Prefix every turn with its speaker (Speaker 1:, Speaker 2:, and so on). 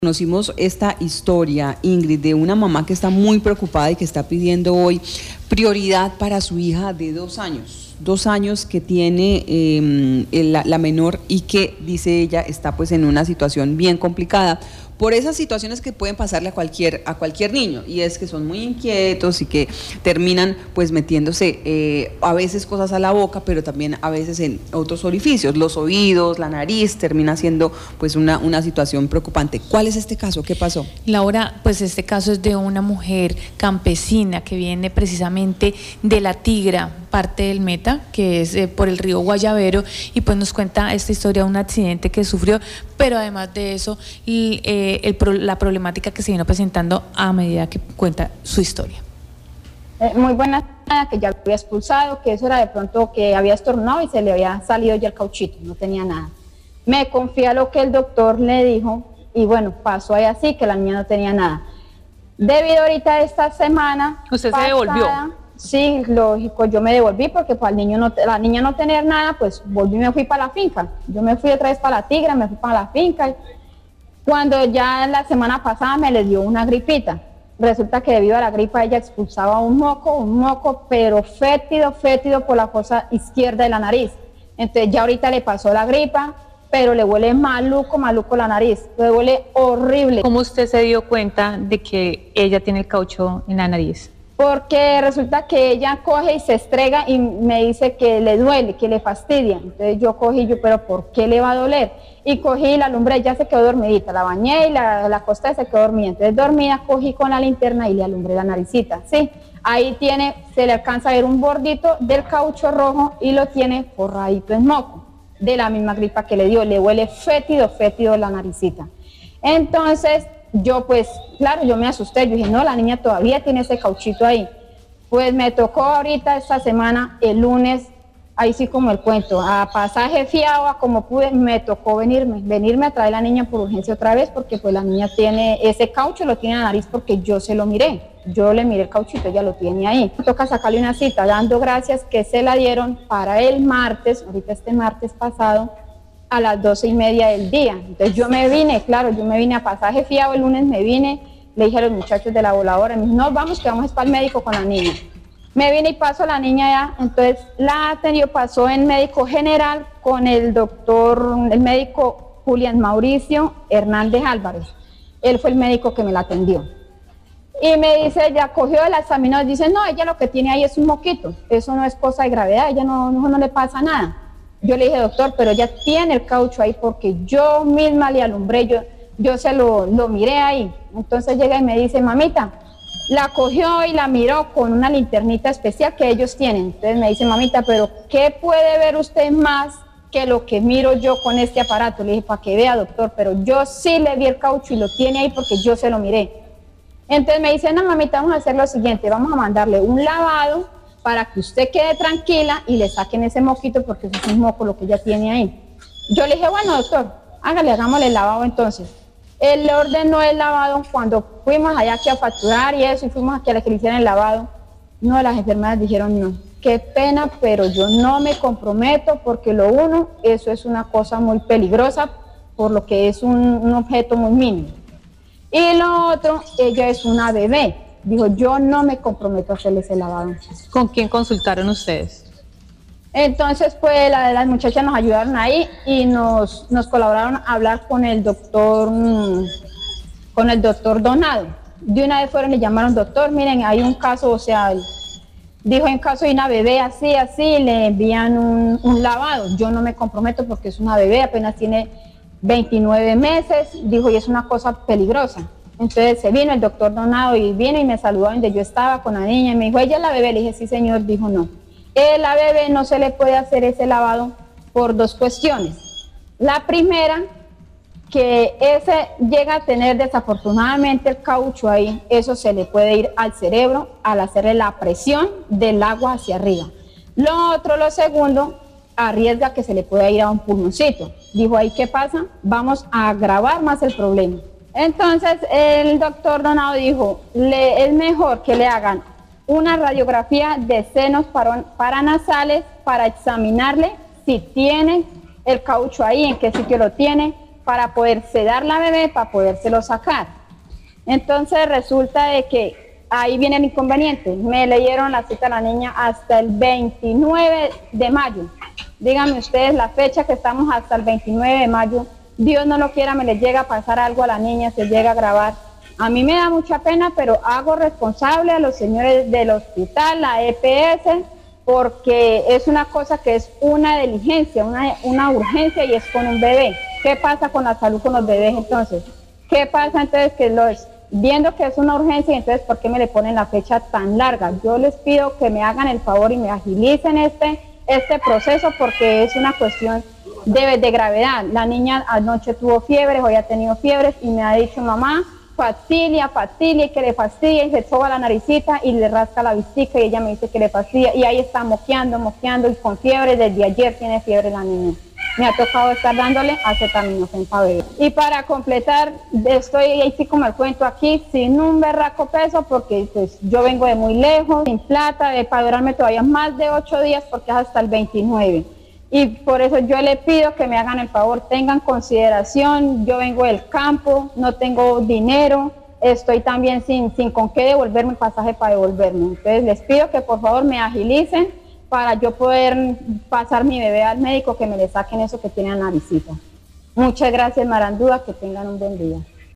Speaker 1: Conocimos esta historia, Ingrid, de una mamá que está muy preocupada y que está pidiendo hoy prioridad para su hija de 2 años. 2 años que tiene la menor y que, dice ella, está pues en una situación bien complicada por esas situaciones que pueden pasarle a cualquier niño, y es que son muy inquietos y que terminan pues metiéndose a veces cosas a la boca, pero también a veces en otros orificios, los oídos, la nariz, termina siendo pues una situación preocupante. ¿Cuál es este caso? ¿Qué pasó?
Speaker 2: Laura, pues este caso es de una mujer campesina que viene precisamente de La Tigra, parte del Meta, que es por el río Guayavero, y pues nos cuenta esta historia de un accidente que sufrió, pero además de eso, la problemática que se vino presentando a medida que cuenta su historia.
Speaker 3: Muy buena, que ya había expulsado, que eso era de pronto que había estornudado y se le había salido ya el cauchito, no tenía nada. Me confía lo que el doctor le dijo y bueno, pasó ahí así, que la niña no tenía nada. Debido ahorita a esta semana...
Speaker 2: ¿Usted se devolvió?
Speaker 3: Sí, lógico, yo me devolví porque para el niño la niña no tener nada, pues volví y me fui para la finca. Yo me fui otra vez para La Tigra, me fui para la finca. Cuando ya la semana pasada me le dio una gripita. Resulta que debido a la gripa ella expulsaba un moco, pero fétido por la fosa izquierda de la nariz. Entonces ya ahorita le pasó la gripa, pero le huele maluco la nariz, le huele horrible.
Speaker 2: ¿Cómo usted se dio cuenta de que ella tiene el caucho en la nariz?
Speaker 3: Porque resulta que ella coge y se estrega y me dice que le duele, que le fastidia. Entonces yo cogí, pero ¿por qué le va a doler? Y cogí y la alumbré, ella se quedó dormidita, la bañé y la acosté, se quedó dormida. Entonces dormida, cogí con la linterna y le alumbré la naricita, ¿sí? Ahí se le alcanza a ver un bordito del caucho rojo y lo tiene forradito en moco, de la misma gripa que le dio, le huele fétido la naricita. Entonces... yo pues, claro, yo me asusté, yo dije, no, la niña todavía tiene ese cauchito ahí. Pues me tocó ahorita esta semana, el lunes, ahí sí como el cuento, a pasaje fiado, a como pude, me tocó venirme a traer a la niña por urgencia otra vez, porque pues la niña tiene ese caucho, lo tiene en la nariz porque yo se lo miré. Yo le miré el cauchito, ella lo tiene ahí. Me toca sacarle una cita, dando gracias que se la dieron para el martes, ahorita este martes pasado, a las 12:30 del día. Entonces yo me vine, claro, yo me vine a pasaje fiado, el lunes me vine, le dije a los muchachos de la voladora, me dijo, no, vamos que vamos para el médico con la niña. Me vine y paso a la niña ya, entonces la atendió, pasó en médico general con el médico Julián Mauricio Hernández Álvarez. Él fue el médico que me la atendió. Y me dice, ella cogió el examinador, dice, no, ella lo que tiene ahí es un moquito, eso no es cosa de gravedad, ella no le pasa nada. Yo le dije, doctor, pero ella tiene el caucho ahí porque yo misma le alumbré, yo se lo miré ahí. Entonces llega y me dice, mamita, la cogió y la miró con una linternita especial que ellos tienen. Entonces me dice, mamita, pero ¿qué puede ver usted más que lo que miro yo con este aparato? Le dije, para que vea, doctor, pero yo sí le vi el caucho y lo tiene ahí porque yo se lo miré. Entonces me dice, no, mamita, vamos a hacer lo siguiente, vamos a mandarle un lavado para que usted quede tranquila y le saquen ese moquito porque eso es un moco lo que ella tiene ahí. Yo le dije, bueno, doctor, hagámosle el lavado entonces. Él le ordenó el lavado cuando fuimos allá aquí a facturar y eso, y fuimos aquí a que le hicieran el lavado. No, las enfermeras dijeron no, qué pena, pero yo no me comprometo porque lo uno, eso es una cosa muy peligrosa por lo que es un objeto muy mínimo. Y lo otro, ella es una bebé. Dijo, yo no me comprometo a hacerle ese lavado.
Speaker 2: ¿Con quién consultaron ustedes?
Speaker 3: Entonces, pues las muchachas nos ayudaron ahí y nos colaboraron a hablar con el doctor Donado. De una vez fueron y le llamaron, doctor, miren, hay un caso, o sea, dijo, en caso de una bebé así, le envían un lavado. Yo no me comprometo porque es una bebé, apenas tiene 29 meses, dijo, y es una cosa peligrosa. Entonces se vino el doctor Donado y vino y me saludó donde yo estaba con la niña y me dijo, ¿ella es la bebé? Le dije, sí señor, dijo no. La bebé no se le puede hacer ese lavado por 2 cuestiones. La primera, que ese llega a tener desafortunadamente el caucho ahí, eso se le puede ir al cerebro al hacerle la presión del agua hacia arriba. Lo segundo, arriesga que se le pueda ir a un pulmoncito. Dijo, ahí ¿qué pasa? Vamos a agravar más el problema. Entonces el doctor Donado dijo, es mejor que le hagan una radiografía de senos paranasales para examinarle si tiene el caucho ahí, en qué sitio lo tiene, para poder sedar la bebé, para podérselo sacar. Entonces resulta de que ahí viene el inconveniente. Me leyeron la cita a la niña hasta el 29 de mayo. Díganme ustedes la fecha que estamos hasta el 29 de mayo. Dios no lo quiera, me le llega a pasar algo a la niña, se llega a grabar. A mí me da mucha pena, pero hago responsable a los señores del hospital, la EPS, porque es una cosa que es una diligencia, una urgencia y es con un bebé. ¿Qué pasa con la salud con los bebés entonces? ¿Qué pasa entonces que viendo que es una urgencia, entonces ¿por qué me le ponen la fecha tan larga? Yo les pido que me hagan el favor y me agilicen este proceso porque es una cuestión de gravedad. La niña anoche tuvo fiebres, hoy ha tenido fiebres y me ha dicho mamá, fastidia, y que le fastidia y se soba la naricita y le rasca la vesícula y ella me dice que le fastidia y ahí está moqueando y con fiebre, desde ayer tiene fiebre la niña. Me ha tocado estar dándole acetaminofén para beber. Y para completar, estoy así como el cuento aquí, sin un berraco peso, porque pues yo vengo de muy lejos, sin plata, para durarme todavía más de 8 días, porque es hasta el 29. Y por eso yo le pido que me hagan el favor, tengan consideración, yo vengo del campo, no tengo dinero, estoy también sin con qué devolverme el pasaje para devolverme. Entonces les pido que por favor me agilicen, para yo poder pasar mi bebé al médico, que me le saquen eso que tienen en la visita. Muchas gracias, Marandúa, que tengan un buen día.